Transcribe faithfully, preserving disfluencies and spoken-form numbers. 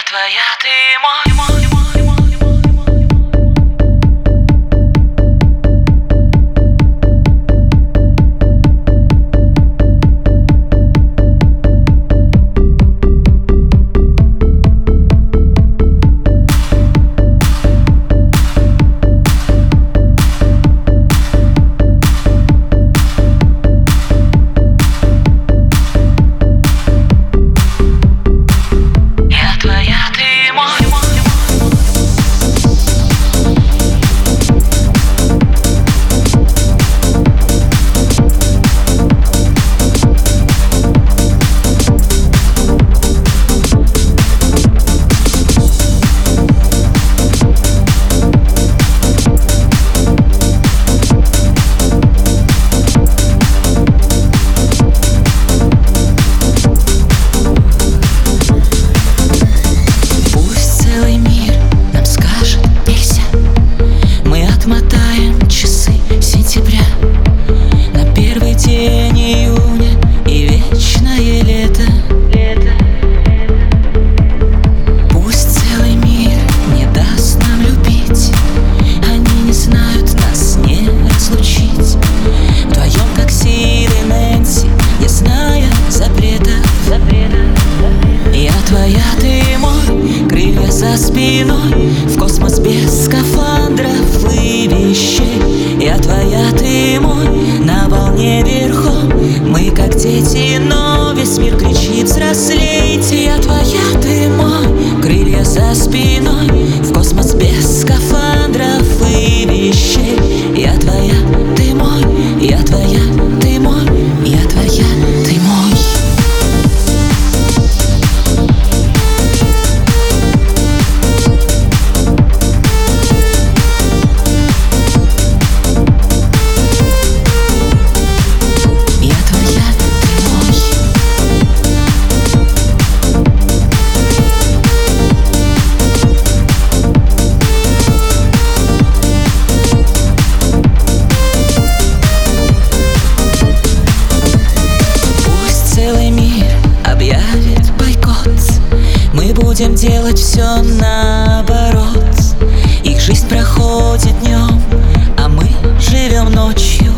твоя, ты мой, мой. За спиной в космос без скафандров и вещей. Я твоя, ты мой, на волне верхом. Мы как дети, но весь мир кричит: взрослейте. Я твоя, ты мой, крылья за спиной в космос без скафандров и вещей. Я твоя, ты мой, я твоя, ты мой, я твоя, ты мой. Будем делать все наоборот. Их жизнь проходит днем, а мы живем ночью.